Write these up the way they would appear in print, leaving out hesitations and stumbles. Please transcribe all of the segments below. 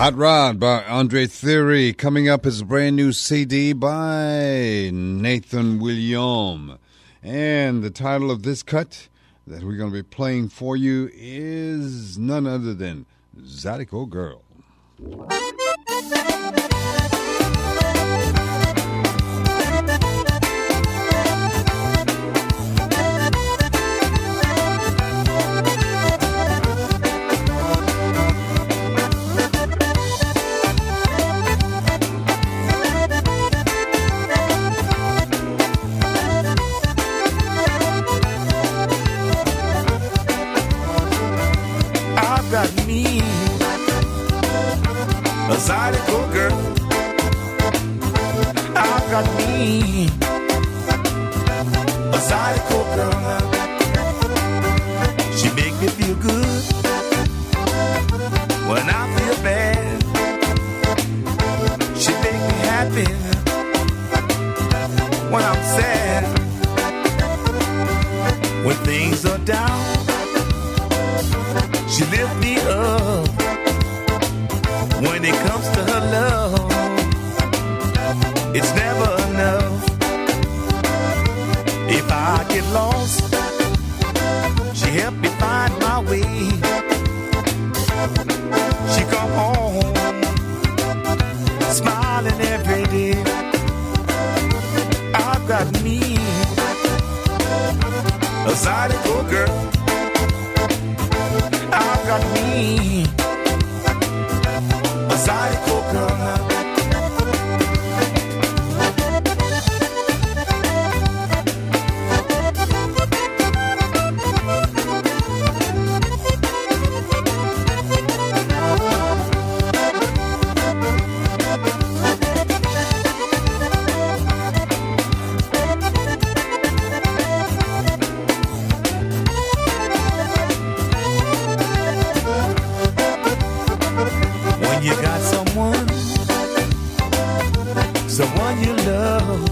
Hot Rod by Andre Theory. Coming up is a brand new CD by Nathan William. And the title of this cut that we're going to be playing for you is none other than Zydeco Girl. Got me a Zydeco girl. I've got me a Zydeco girl. She make me feel good when I feel bad. She make me happy when I'm sad. When things are down, she lift me up. When it comes to her love, it's never enough. If I get lost, she help me find my way. She come home, smiling every day. I've got me a Zydeco girl. I've got me a Zydeco girl now. You got someone you love.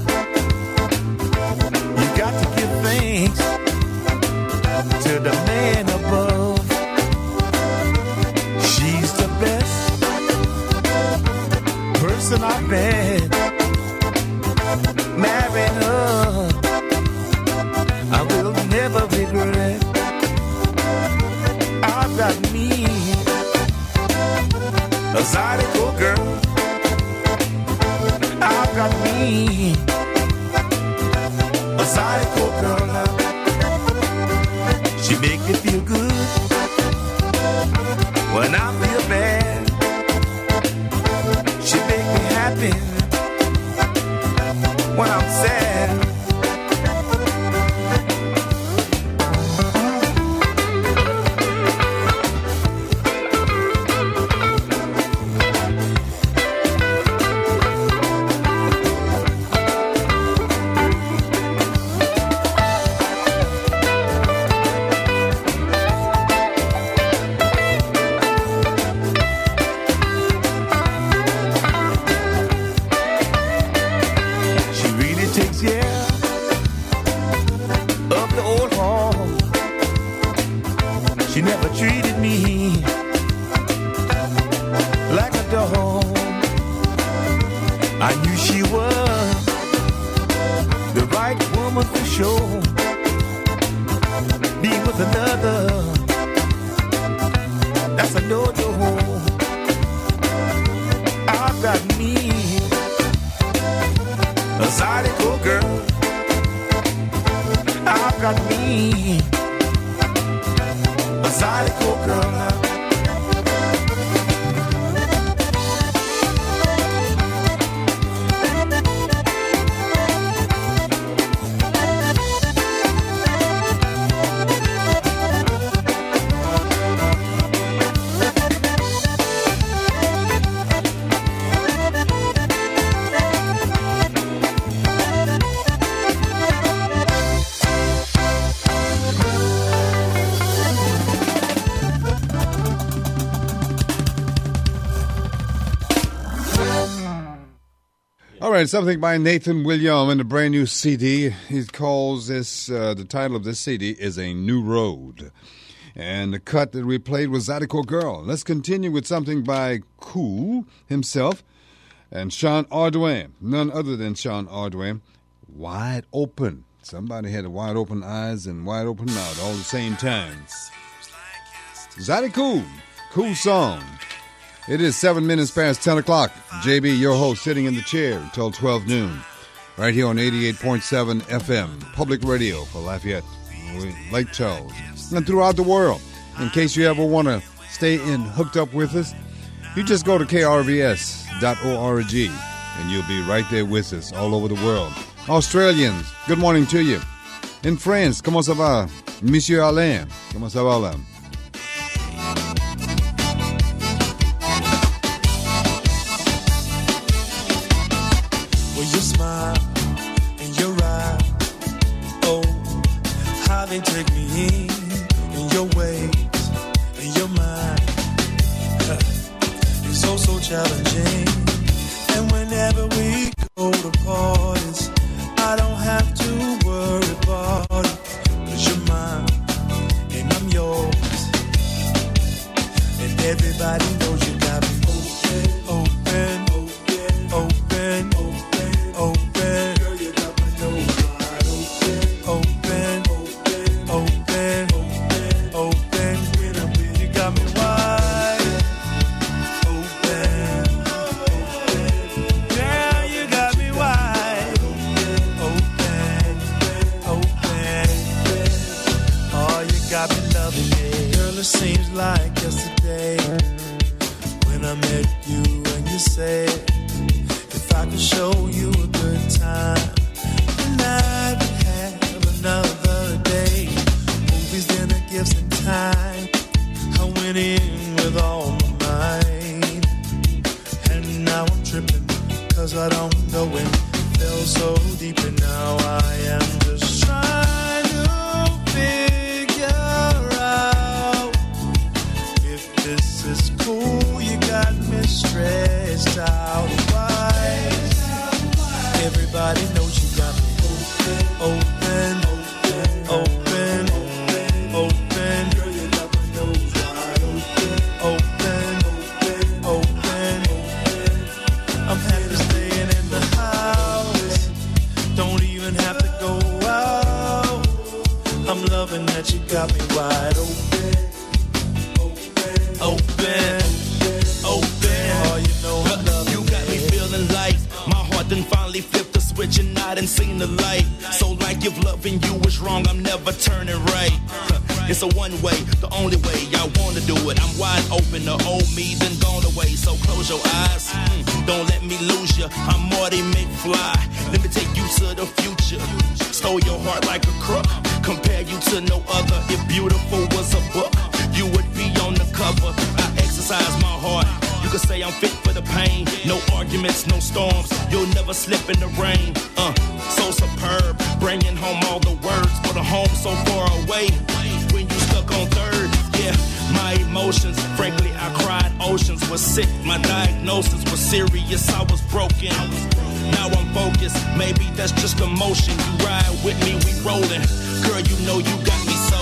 You got to give thanks to the man above. She's the best person I've met. Marrying her, I will never regret. I've got me a Zydeco girl. I've got me a Zydeco girl now. She make me feel good when I feel bad. She make me happy when I'm sad. She never treated me like a dog. I knew she was the right woman for sure. Be with another, that's a no-no. I've got me a Zydeco girl. I've got me a Zydeco girl now. All right, something by Nathan William in a brand new CD. He calls this, the title of this CD is A New Road. And the cut that we played was Zydeco Girl. Let's continue with something by Kool himself and Sean Ardoin. None other than Sean Ardoin. Wide Open. Somebody had wide open eyes and wide open mouth all at the same time. Zydeco, cool song. It is 7 minutes past 10 o'clock. JB, your host, sitting in the chair until 12 noon. Right here on 88.7 FM, public radio for Lafayette, Lake Charles, and throughout the world. In case you ever want to stay hooked up with us, you just go to krvs.org and you'll be right there with us all over the world. Australians, good morning to you. In France, comment ça va? Monsieur Alain, comment ça va là? Well, you smile and your eyes, oh, how they take me in your ways, in your mind. It's so challenging. And whenever we go to parties, I don't have to worry about it. 'Cause you're mine and I'm yours. And everybody knows you got me open, open, open, open, open. Girl, you got my nose wide open, open, open, open, open. When I'm with you, got me wide open, open. Girl, you got me wide open, open. Oh, you got me loving it. Girl, it seems like yesterday when I met you and you said, if I could show you a good time, then I would have another day. Movies, dinner, gifts, and time. I went in with all my mind, and now I'm tripping, 'cause I don't know it. Fell so deep, and now I am just trying to figure out if this is cool. You got me stressed out. Why? Everybody knows you got me open, open, open, open. Girl, you got my nose wide open, open, open, open. I'm happy staying in the house. Don't even have to go out. I'm loving that you got me wide open, open, open, open. Oh, you know I love You got me feeling like my heart done finally flipped the switch and I done seen the light. So like if loving you was wrong, I'm never turning right. It's a one way, the only way I wanna do it. I'm wide open, the old me done gone away. So close your eyes, don't let me lose you. I'm Marty McFly, let me take you to the future. Stole your heart like a crook, compare you to no other. If beautiful was a book, you would be on the cover. I exercise my heart, you could say I'm fit for the pain. No arguments, no storms, you'll never slip in the rain. So superb, bringing home all the words, but a home so far away. When you stuck on third, yeah, my emotions, frankly I cried oceans. Was sick, my diagnosis was serious, I was broken. Now I'm focused, maybe that's just emotion. You ride with me, we rolling. Girl, you know you got me so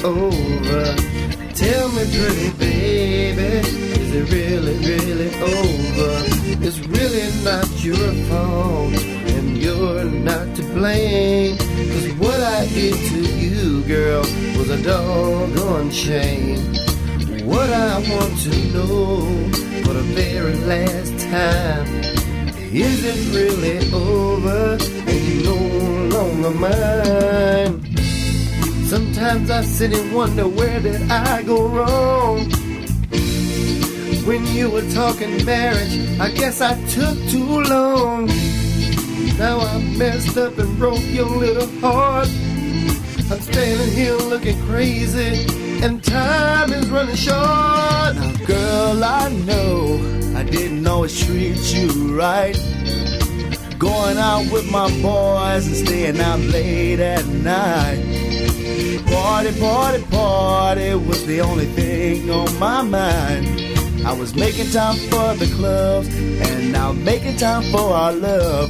over? Tell me, pretty baby, is it really, really over? It's really not your fault, and you're not to blame. 'Cause what I did to you, girl, was a doggone shame. What I want to know for the very last time, is it really over, and you no longer mine? Sometimes I sit and wonder, where did I go wrong? When you were talking marriage, I guess I took too long. Now I messed up and broke your little heart. I'm standing here looking crazy, and time is running short. Now, girl, I know I didn't always treat you right. Going out with my boys and staying out late at night. Party, party, party was the only thing on my mind. I was making time for the clubs, and now making time for our love.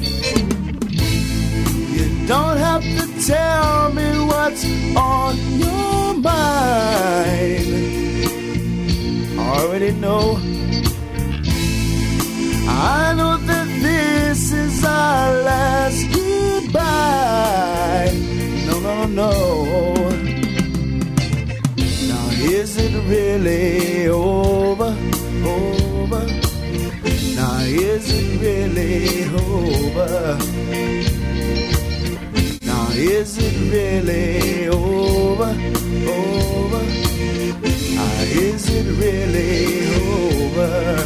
You don't have to tell me what's on your mind. I already know. I know that this is our last goodbye. No, no, no. Now is it really over? Over? Now is it really over? Now is it really over? Over? Now is it really over?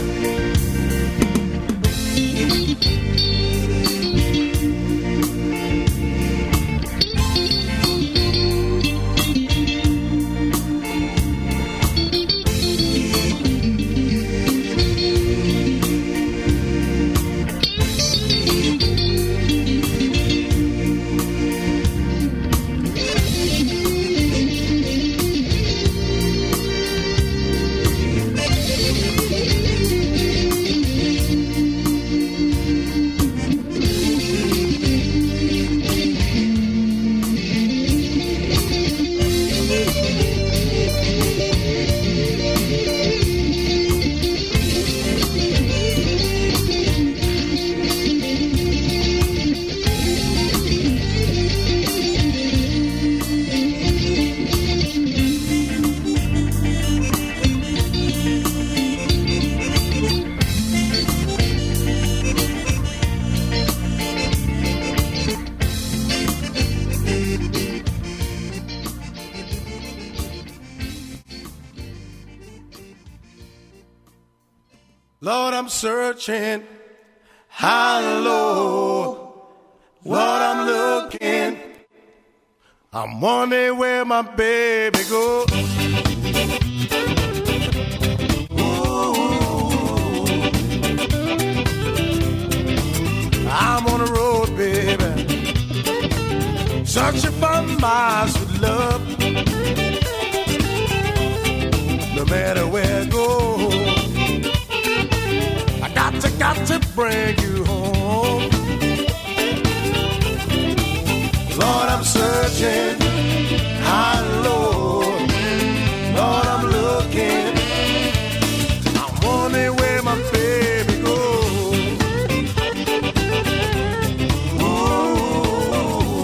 Lord, I'm searching high and low. Lord, I'm looking. I'm wondering where my baby goes. I'm on the road, baby, searching for miles with love. No matter where I go, got to bring you home. Lord, I'm searching high and low. Lord, I'm looking. I'm wondering where my baby goes. Ooh.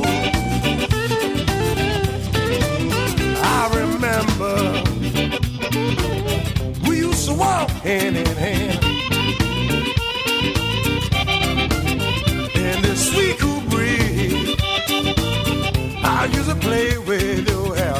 I remember we used to walk hand in hand. Sweet cool breeze, I used to play with your hair.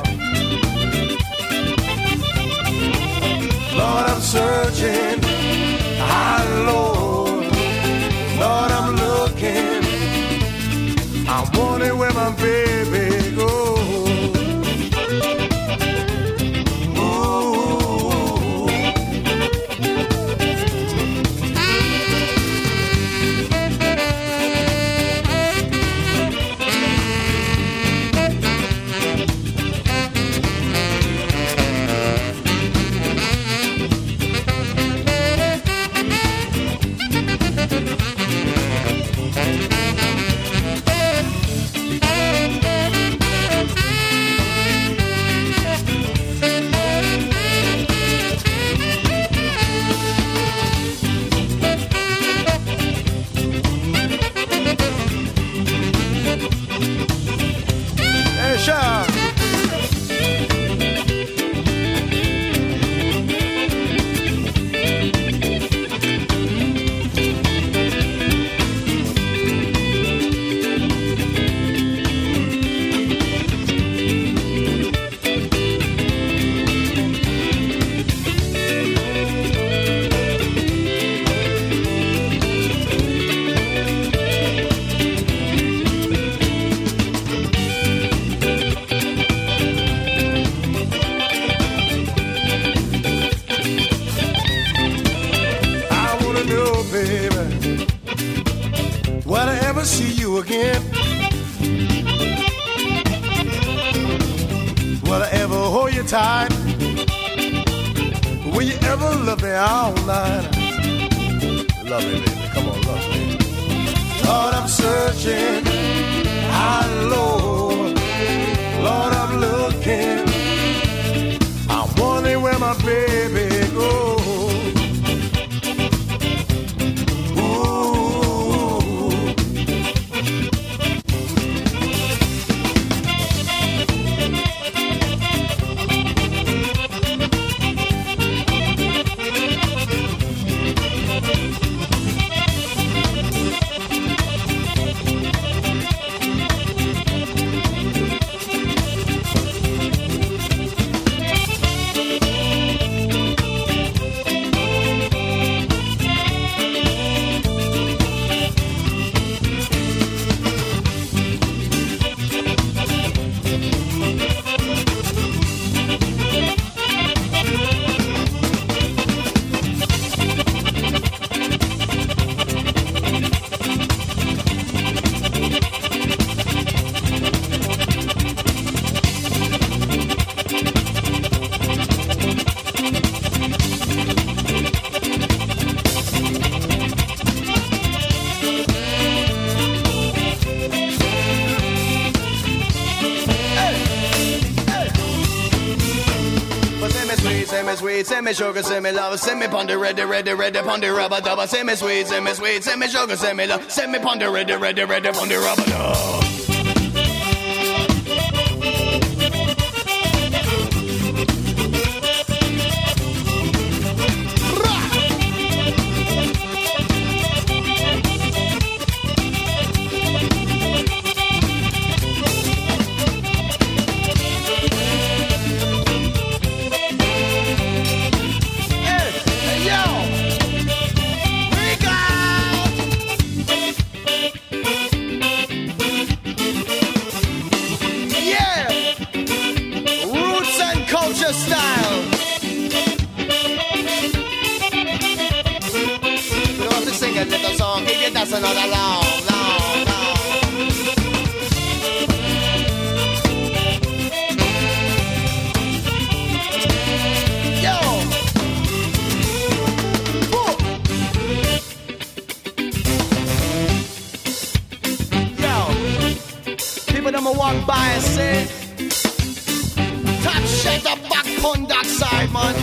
Lord, I'm searching high and low. Lord, I'm looking. I'm wondering where my baby goes. ever see you again? Will I ever hold you tight? Will you ever love me all night? Love me, baby. Come on, love me. Lord, I'm searching high and low. Lord, I'm looking. I'm wondering where my baby goes. Send me sugar, send me love, send me pon the ready, pon the rubber dubber. Send me sweet, send me sugar, send me love, send me pon the ready, pon the rubber dubber. That's another long, long, long. Yo! Woo! Yo! People them walk by and say, "Top shut the back on that side, man."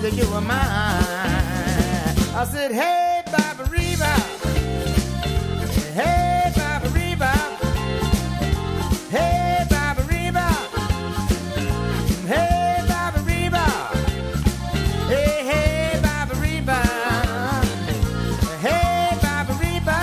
that you were mine. I said, hey, Baba Reba. Hey, Baba Reba. Hey, Baba Reba. Hey, Baba Reba. Hey, hey, Baba Reba. Hey, Baba Reba.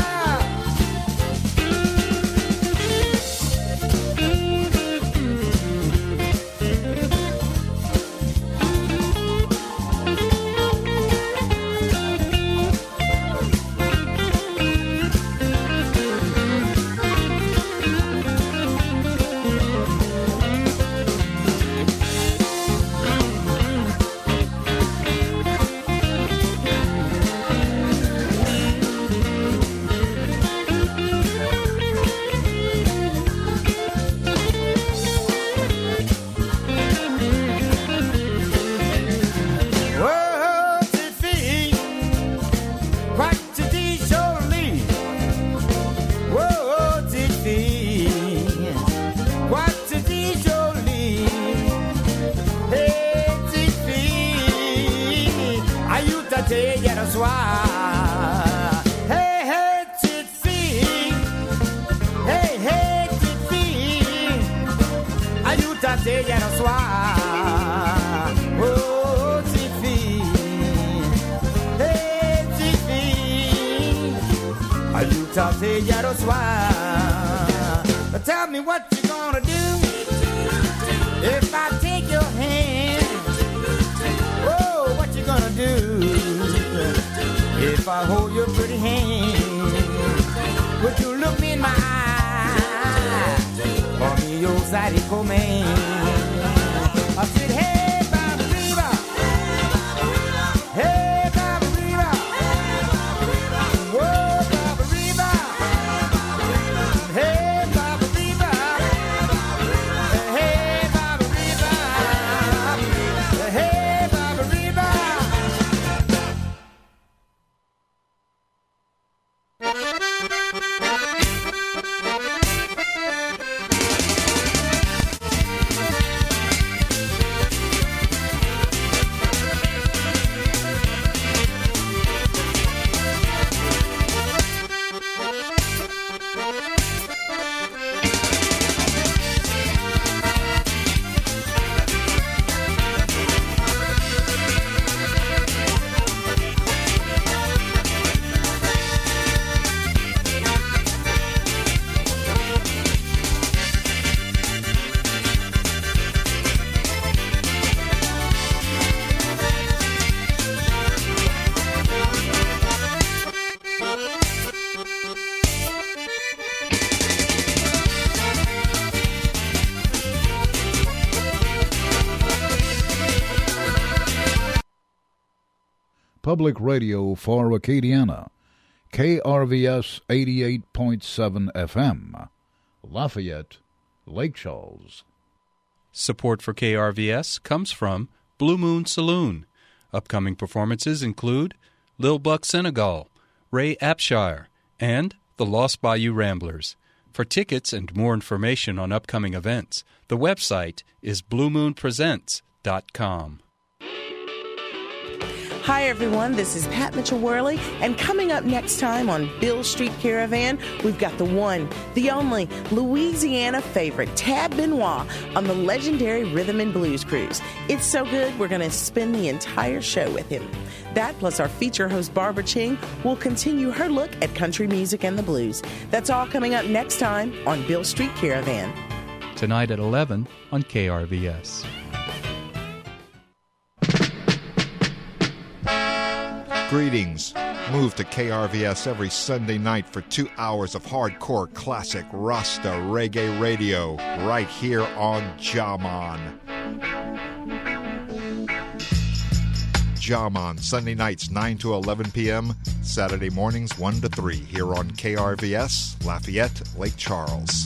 Tell me what you gonna do if I take your hand. Oh, what you gonna do if I hold your pretty hand? Would you look me in my eye? Call me your psycho man. I said, hey, Baba Reba. Hey, Baba Reba. Whoa, Baba Reba. Hey. Public radio for Acadiana, KRVS 88.7 FM, Lafayette, Lake Charles. Support for KRVS comes from Blue Moon Saloon. Upcoming performances include Lil Buck Senegal, Ray Apshire, and the Lost Bayou Ramblers. For tickets and more information on upcoming events, the website is bluemoonpresents.com. Hi, everyone. This is Pat Mitchell-Worley, and coming up next time on Bill Street Caravan, we've got the one, the only, Louisiana favorite, Tab Benoit, on the legendary Rhythm and Blues Cruise. It's so good, we're going to spend the entire show with him. That, plus our feature host, Barbara Ching, will continue her look at country music and the blues. That's all coming up next time on Bill Street Caravan. Tonight at 11 on KRVS. Greetings. Move to KRVS every Sunday night for 2 hours of hardcore classic Rasta reggae radio right here on Jaman. Jaman, Sunday nights 9 to 11 p.m., Saturday mornings 1 to 3 here on KRVS, Lafayette, Lake Charles.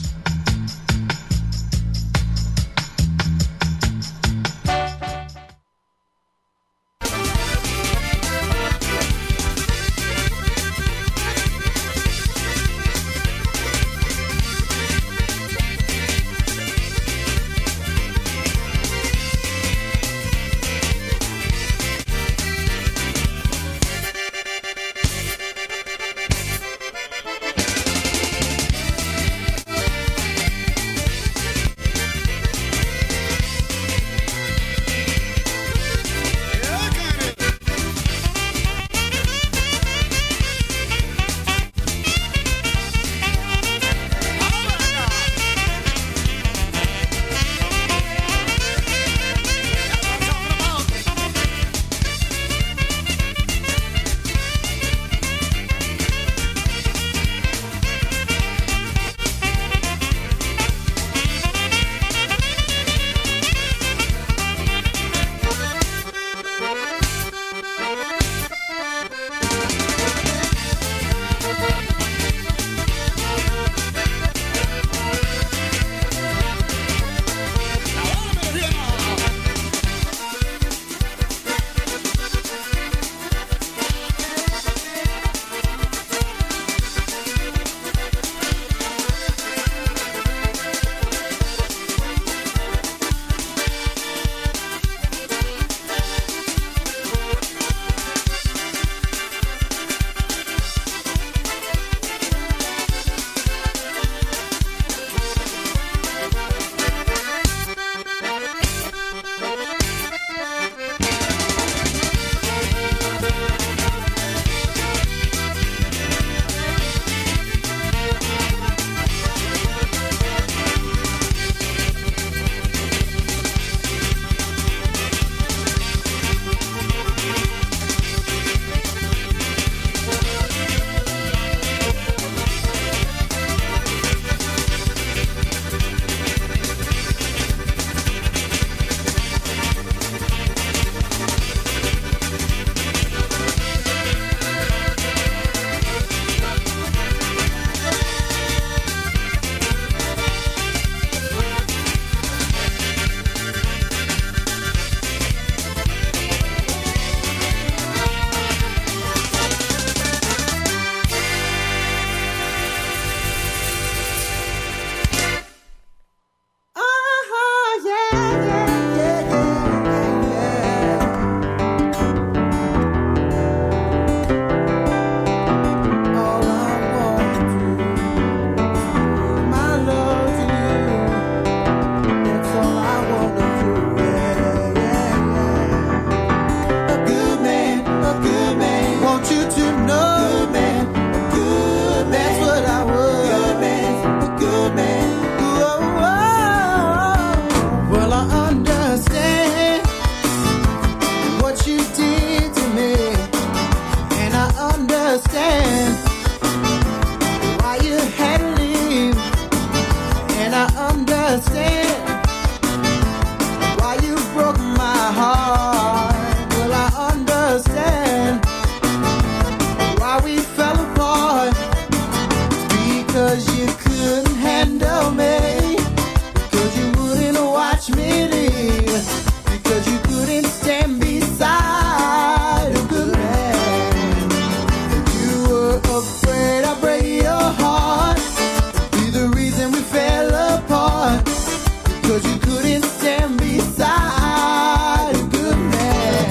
because you couldn't handle me, because you wouldn't watch me leave, because you couldn't stand beside a good man. You were afraid I'd break your heart, be the reason we fell apart, because you couldn't stand beside a good man.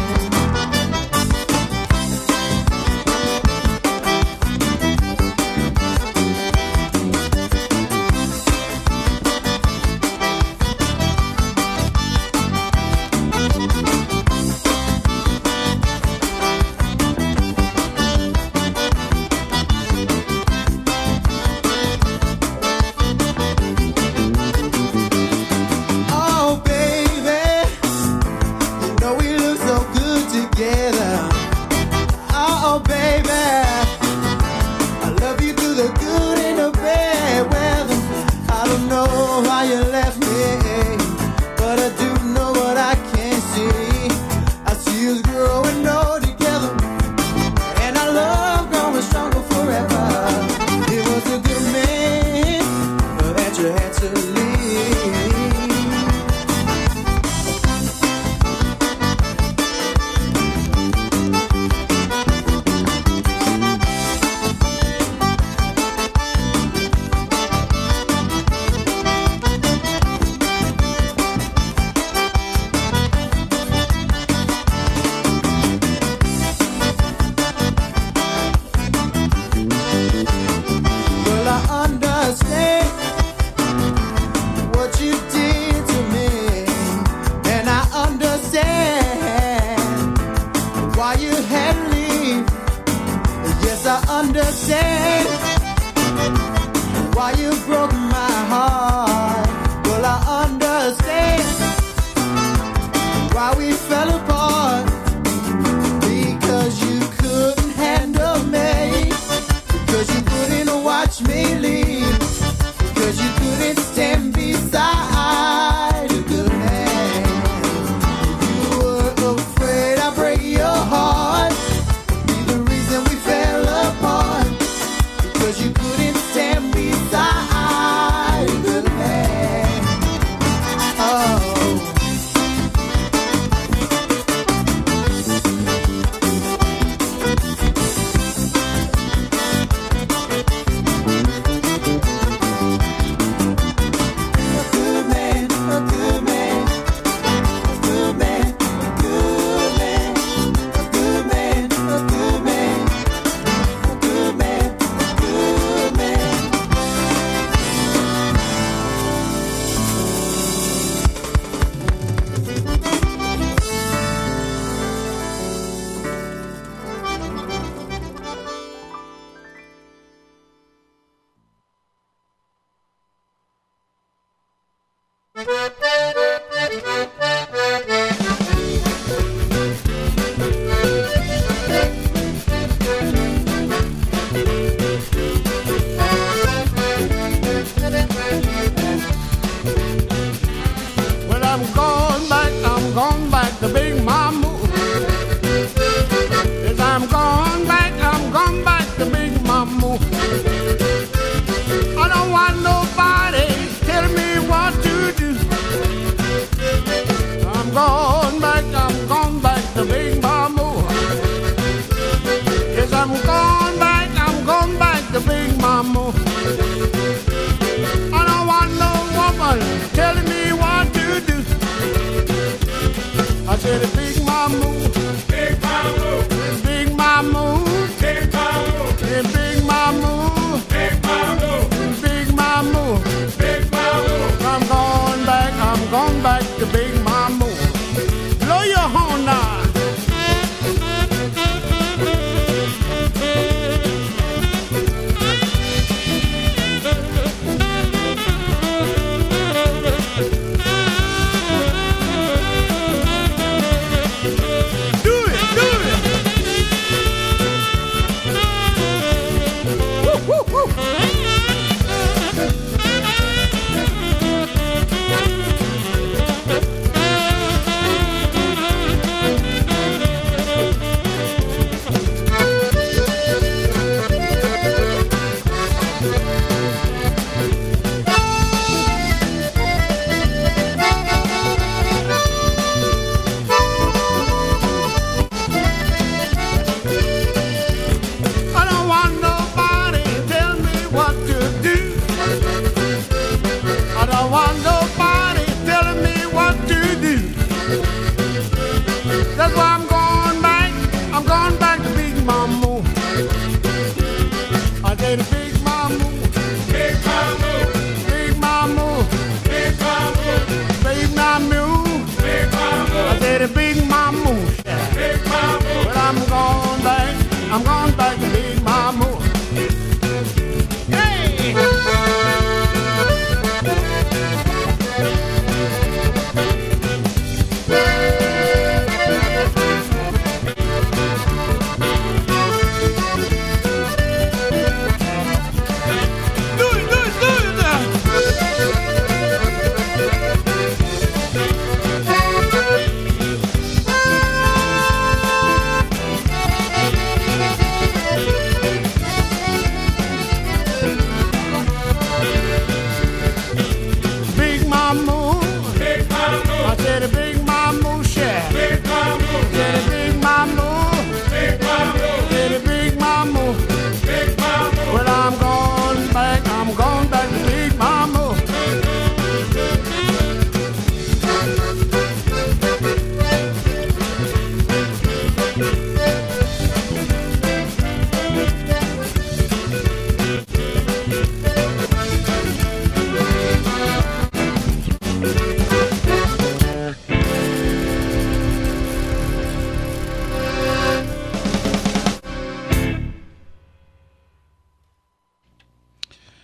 Oh, baby, you know we look so good together. Oh, baby, I love you through the good and the bad weather. I don't know why you left me, but I do know what I can see. I see us growing old together, and our love growing stronger forever. It was a good man that you had to leave. Well, I understand what you did to me, and I understand why you had to leave. Yes, I understand why you broke my heart. Well, I understand why we fell apart, because you couldn't handle me, because you couldn't watch me leave, because you couldn't stand beside a good man. You were afraid I'd break your heart, be the reason we fell apart, because you couldn't stand beside a good man. Oh. Well, I'm gone back to Big Mama. Yes, I'm gone back to Big Mama. I don't want nobody telling me what to do. I'm gone back to Big Mama. Yes, I'm gone back to Big Mama. I don't want no woman telling me what to do. I said, Big Mama, Big Mama, Big Mama, Big Mama, Big Mama, Big Mama, Big Mama, Big Mama. I'm going back to Big Mama. Blow your horn now.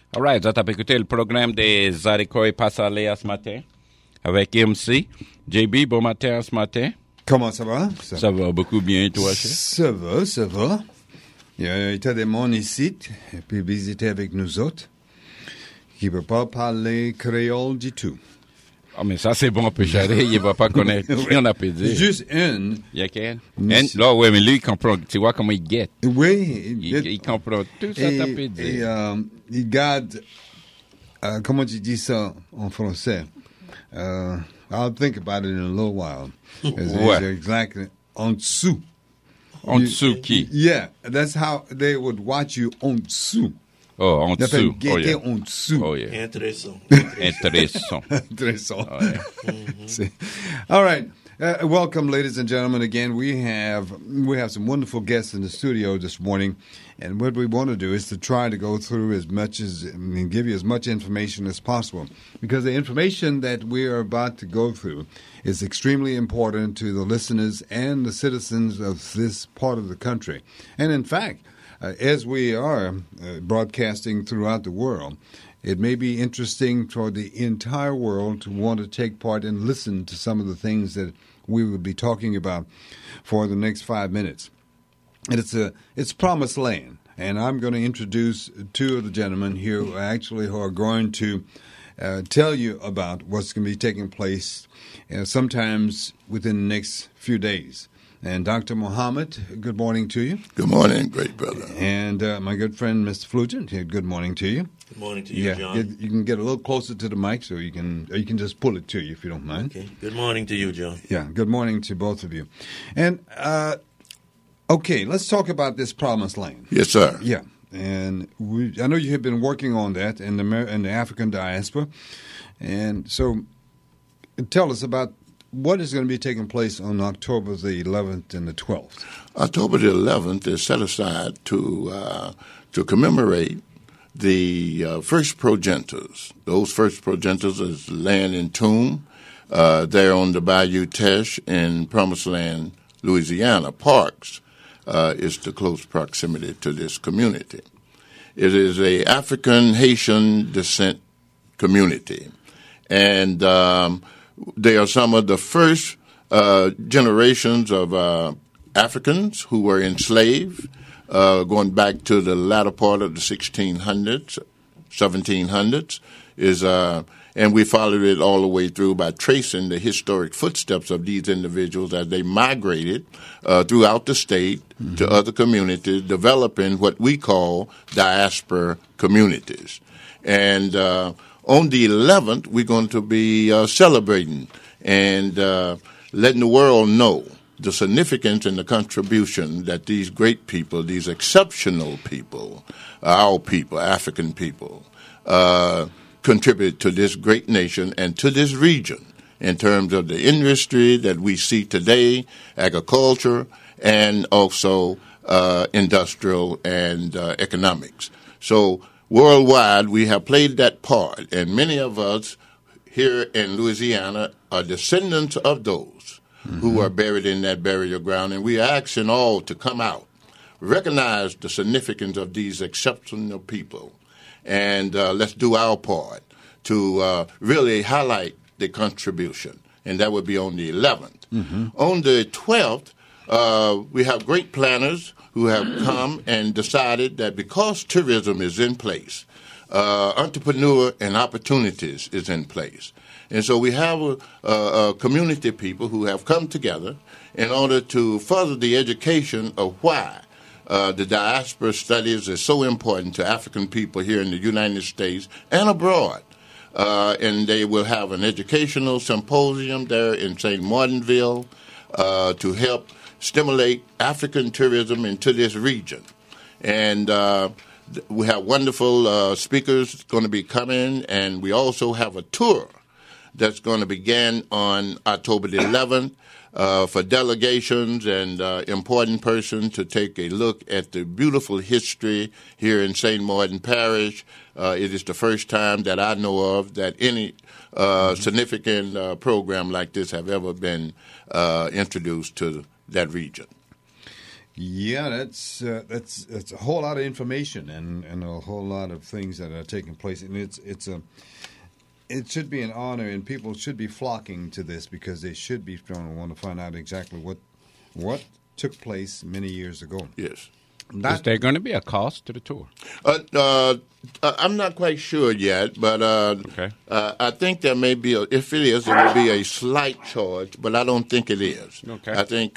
All right, vous avez écouté le programme des haricots et passalés ce matin avec MC. JB, bon matin ce matin. Comment ça va? Ça va beaucoup bien, toi, chef? Ça va, ça va. Il y a des gens ici, et puis visiter avec nous autres, qui ne peuvent pas parler créole du tout. Ah, mais ça, c'est bon, Pécharé, il ne va pas connaître. Oui. On a pu dire. Juste une. Il y a quel? Là, oui, mais lui, il comprend. Tu vois comment il guette. Oui. Il comprend tout ça, t'as pu dire. Il garde, comment tu dis ça en français? I'll think about it in a little while. Ouais. Exactly. En dessous. En dessous qui? Yeah, that's how they would watch you en dessous. Oh, en dessous. Oh, yeah. En dessous. Oh, yeah. Intéressant. Intéressant. Intéressant. Oh, yeah. See. All right. Welcome, ladies and gentlemen. Again, we have some wonderful guests in the studio this morning, and what we want to do is to try to go through as much as and give you as much information as possible, because the information that we are about to go through is extremely important to the listeners and the citizens of this part of the country. And in fact, as we are broadcasting throughout the world, it may be interesting for the entire world to want to take part and listen to some of the things that we will be talking about for the next 5 minutes. And it's Promised Land. And I'm going to introduce two of the gentlemen here who are going to tell you about what's going to be taking place sometimes within the next few days. And Dr. Muhammad, good morning to you. Good morning, great brother. And my good friend, Mr. Flugent, good morning to you. Good morning to you, John. You can get a little closer to the mic, so you can just pull it to you if you don't mind. Okay. Good morning to you, John. Yeah, good morning to both of you. And, okay, let's talk about this Promised Land. Yes, sir. Yeah, and I know you have been working on that in the African diaspora. And so tell us about what is going to be taking place on October the 11th and the 12th. October the 11th is set aside to commemorate the first progenitors. Those first progenitors is land and tomb there on the Bayou Teche in Promised Land, Louisiana. Parks is the close proximity to this community. It is a African-Haitian descent community, and they are some of the first generations of Africans who were enslaved, going back to the latter part of the 1600s, 1700s, and we followed it all the way through by tracing the historic footsteps of these individuals as they migrated throughout the state to other communities, developing what we call diaspora communities. And on the 11th, we're going to be celebrating and letting the world know the significance and the contribution that these great people, these exceptional people, our people, African people, contribute to this great nation and to this region in terms of the industry that we see today, agriculture, and also industrial and economics. So worldwide, we have played that part, and many of us here in Louisiana are descendants of those who are buried in that burial ground, and we are asking all to come out, recognize the significance of these exceptional people, and let's do our part to really highlight the contribution, and that would be on the 11th. On the 12th, we have great planners who have come and decided that because tourism is in place, entrepreneur and opportunities is in place. And so we have a community of people who have come together in order to further the education of why the diaspora studies is so important to African people here in the United States and abroad. And they will have an educational symposium there in St. Martinville to help stimulate African tourism into this region. And we have wonderful speakers going to be coming, and we also have a tour that's going to begin on October the 11th for delegations and important persons to take a look at the beautiful history here in St. Martin Parish. It is the first time that I know of that any significant program like this have ever been introduced to that region. Yeah, that's a whole lot of information and a whole lot of things that are taking place, and it should be an honor, and people should be flocking to this because they should be trying to want to find out exactly what took place many years ago. Yes. Is there going to be a cost to the tour? I'm not quite sure yet, but Okay. I think there may be, if it is, it will be a slight charge, but I don't think it is. Okay. I think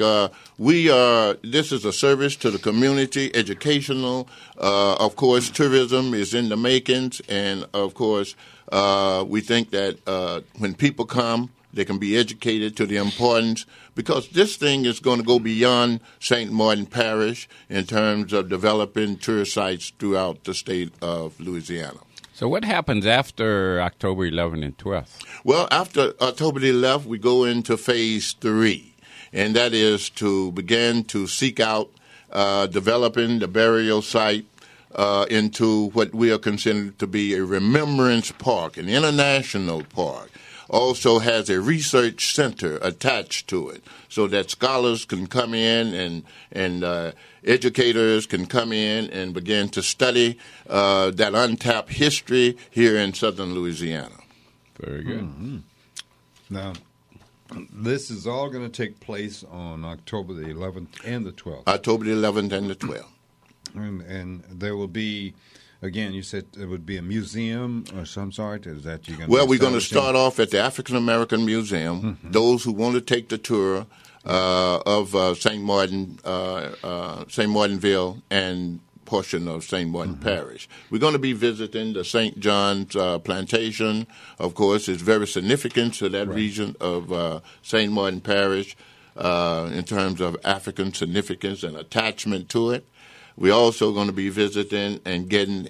this is a service to the community, educational. Of course, tourism is in the makings, and of course, we think that when people come, they can be educated to the importance, because this thing is going to go beyond St. Martin Parish in terms of developing tourist sites throughout the state of Louisiana. So what happens after October 11th and 12th? Well, after October the 11th, we go into phase 3, and that is to begin to seek out developing the burial site into what we are considering to be a remembrance park, an international park. Also has a research center attached to it, so that scholars can come in and educators can come in and begin to study that untapped history here in southern Louisiana. Very good. Mm-hmm. Now, this is all going to take place on October the 11th and the 12th. October the 11th and the 12th. And there will be, again, you said it would be a museum or some sort. Is that you're going to? Well, we're going to start off at the African American Museum. Mm-hmm. Those who want to take the tour of St. Martinville and portion of St. Martin Mm-hmm. Parish. We're going to be visiting the St. John's Plantation. Of course, it's very significant to that region of St. Martin Parish in terms of African significance and attachment to it. We're also going to be visiting and getting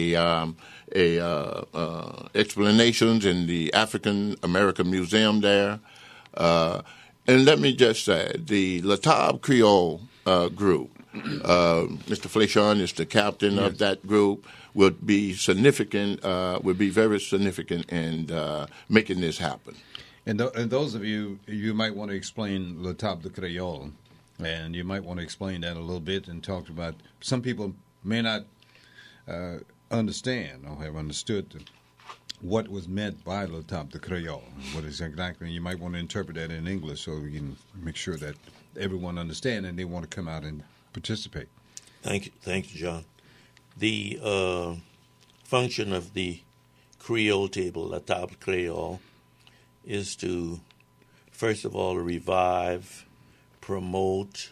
explanations in the African American Museum there. And let me just say, the Latab Creole group, Mr. Fleshon is the captain of that group, would be significant, would be very significant in making this happen. And those of you might want to explain Le Table de Creole, and you might want to explain that a little bit and talk about, some people may not understand or have understood what was meant by Le Table de Creole. What is exactly, you might want to interpret that in English so we can make sure that everyone understands and they want to come out and participate. Thank you, John. The function of the Creole table, La Table Creole, is to, first of all, revive, promote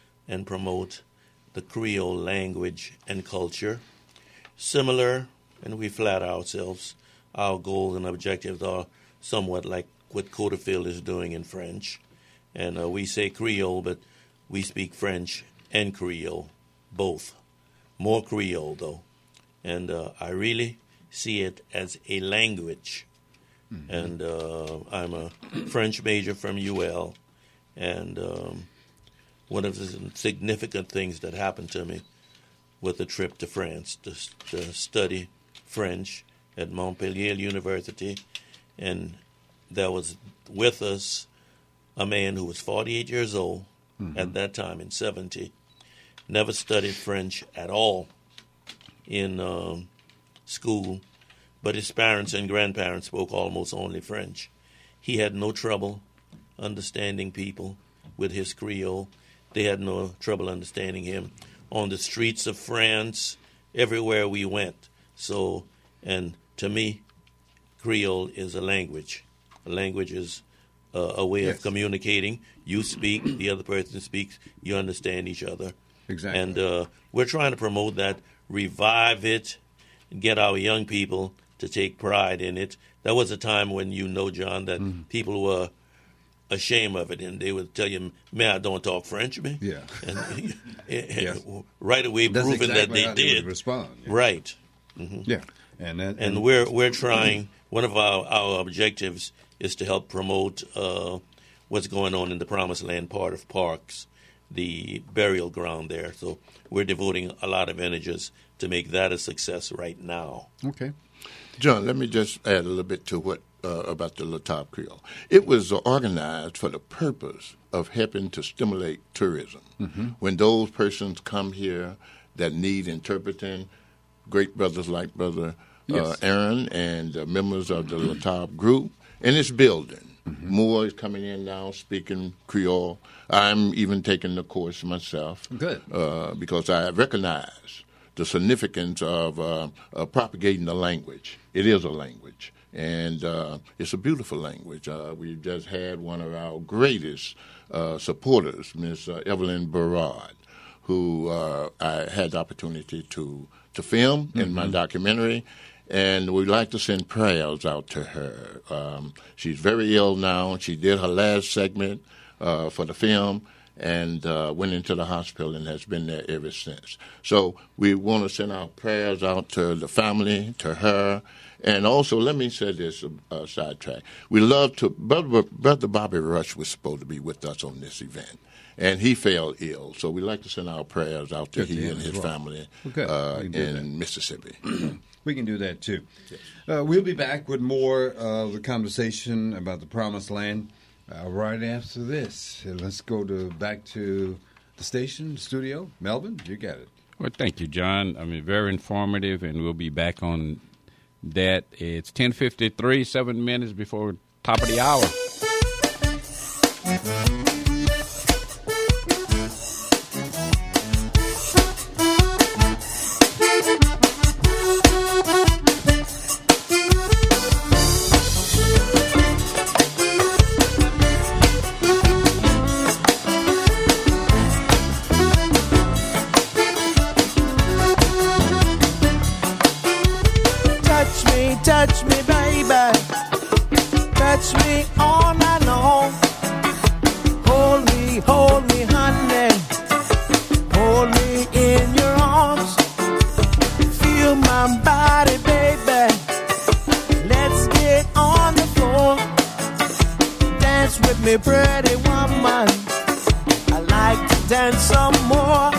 the Creole language and culture. Similar, and we flatter ourselves, our goals and objectives are somewhat like what Côte d'Ivoire is doing in French. And we say Creole, but we speak French and Creole, both. More Creole, though. And I really see it as a language. Mm-hmm. And I'm a French major from UL. And one of the significant things that happened to me with a trip to France to study French at Montpellier University. And there was with us a man who was 48 years old at that time, in 70, never studied French at all in school, but his parents and grandparents spoke almost only French. He had no trouble understanding people with his Creole. They had no trouble understanding him on the streets of France, everywhere we went. So, and to me, Creole is a language. A language is a way of communicating. You speak, the other person speaks, you understand each other. Exactly. And we're trying to promote that, revive it, get our young people to take pride in it. There was a time when, you know, John, that people were ashamed of it, and they would tell you, "Man, I don't talk French, man." Yeah. And right away, that's proving exactly that they did. Respond. Yeah. Right. Mm-hmm. Yeah. And we're trying. One of our objectives is to help promote what's going on in the Promised Land part of Parks, the burial ground there. So we're devoting a lot of energies to make that a success right now. Okay. John, let me just add a little bit to what the La Table Creole. It was organized for the purpose of helping to stimulate tourism. Mm-hmm. When those persons come here that need interpreting, great brothers like Brother Yes. Aaron and members of the La Table group, and it's building. Mm-hmm. More is coming in now speaking Creole. I'm even taking the course myself. Good. Because I recognize the significance of propagating the language. It is a language, and it's a beautiful language. We just had one of our greatest supporters, Miss Evelyn Barrard, who I had the opportunity to film in my documentary. And we'd like to send prayers out to her. She's very ill now. She did her last segment for the film and went into the hospital and has been there ever since. So we want to send our prayers out to the family, to her. And also, let me say this sidetrack. We love to, Brother Bobby Rush was supposed to be with us on this event. And he fell ill, so we'd like to send our prayers out to him and his family in Mississippi. We can do that, too. We'll be back with more of the conversation about the Promised Land right after this. Let's go back to the station, studio. Melvin, you got it. Well, thank you, John. I mean, very informative, and we'll be back on that. It's 10:53, 7 minutes before top of the hour. Touch me, baby. Touch me all night long. Hold me, honey. Hold me in your arms. Feel my body, baby. Let's get on the floor. Dance with me, pretty woman. I like to dance some more.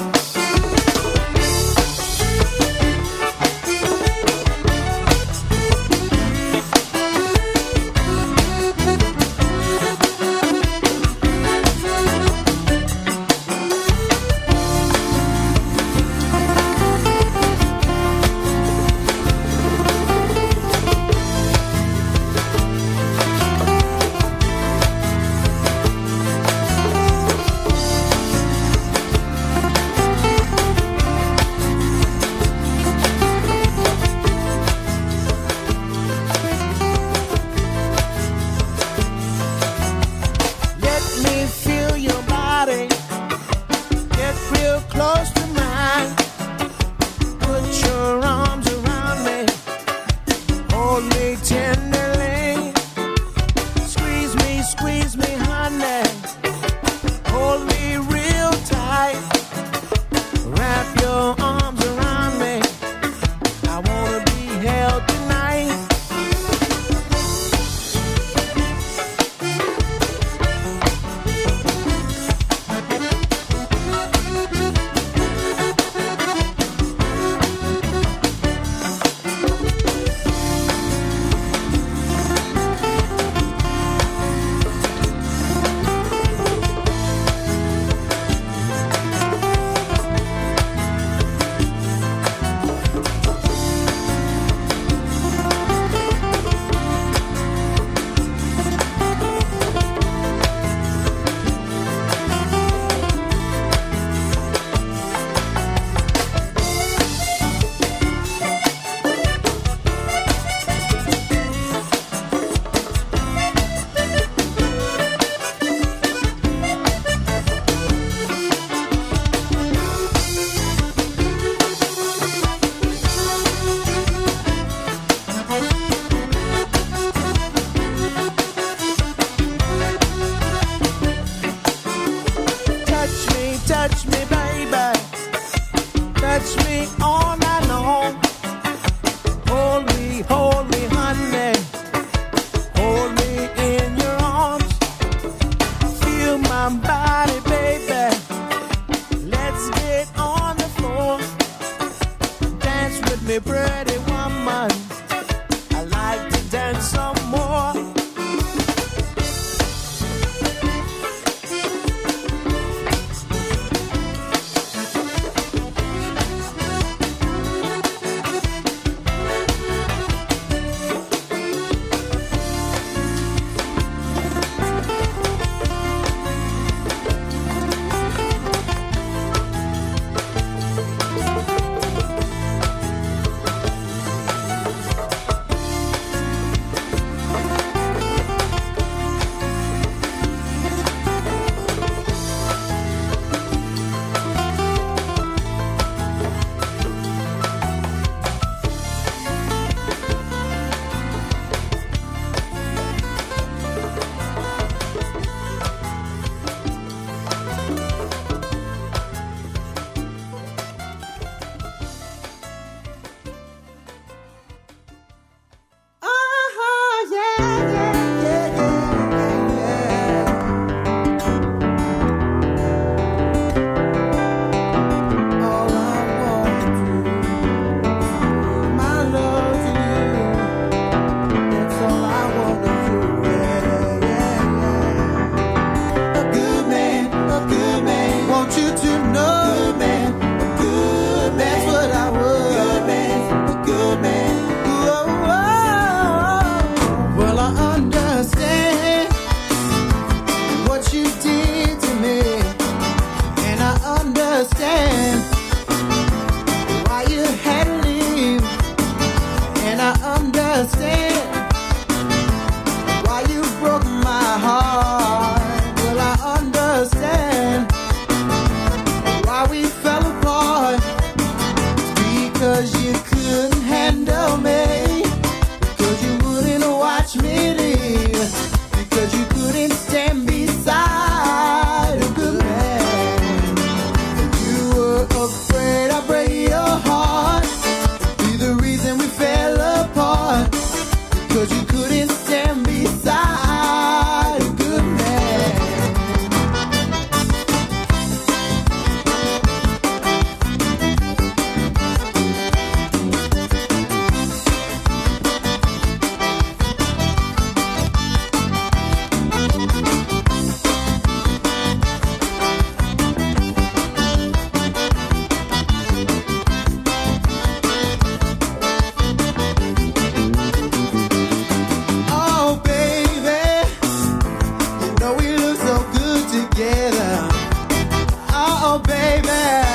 together. Oh, baby.